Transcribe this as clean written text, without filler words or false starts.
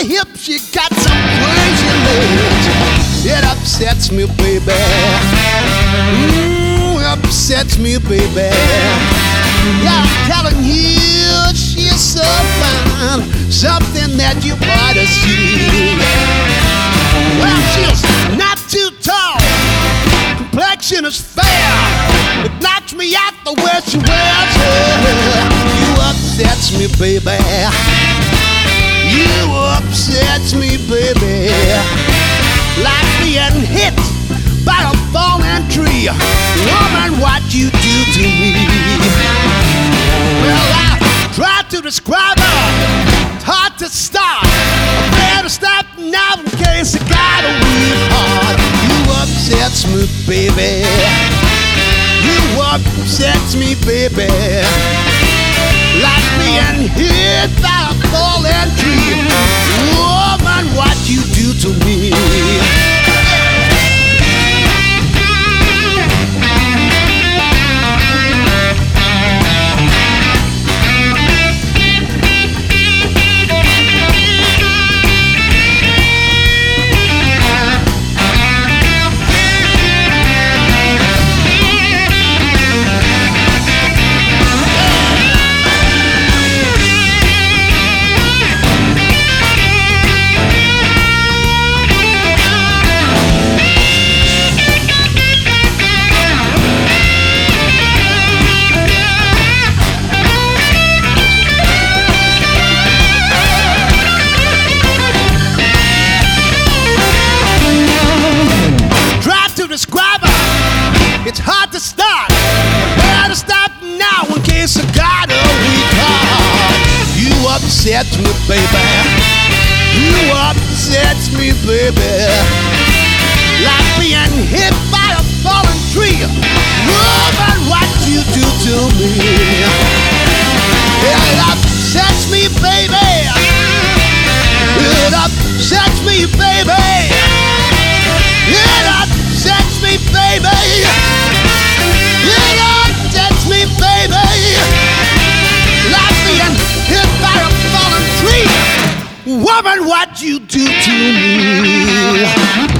her hips, she got some crazy legs. It upsets me, baby. Upsets me, baby. Yeah, I'm telling you, she's so fine, something that you ought to see. Well, she's not too tall, complexion is fair. It knocks me out the way she wears her. You upsets me, baby. You upsets me, baby. Like being hit by a falling tree. Woman, what you do to me. Well, I tried to describe her. It's hard to start. I better stop now in case I got a weak heart. You upsets me, baby. You upsets me, baby. Like being hit by a falling tree. Woman, what you do to me. Describe her, it's hard to start. Better stop now in case I got a weak heart. You upset me, baby. You upset me, baby. Like being hit by a falling tree. Woman, what you do to me. It upsets me, baby. It upsets me, baby. It upsets me, baby. It upsets me, baby. Like being hit by a fallen tree. Woman, what you do to me.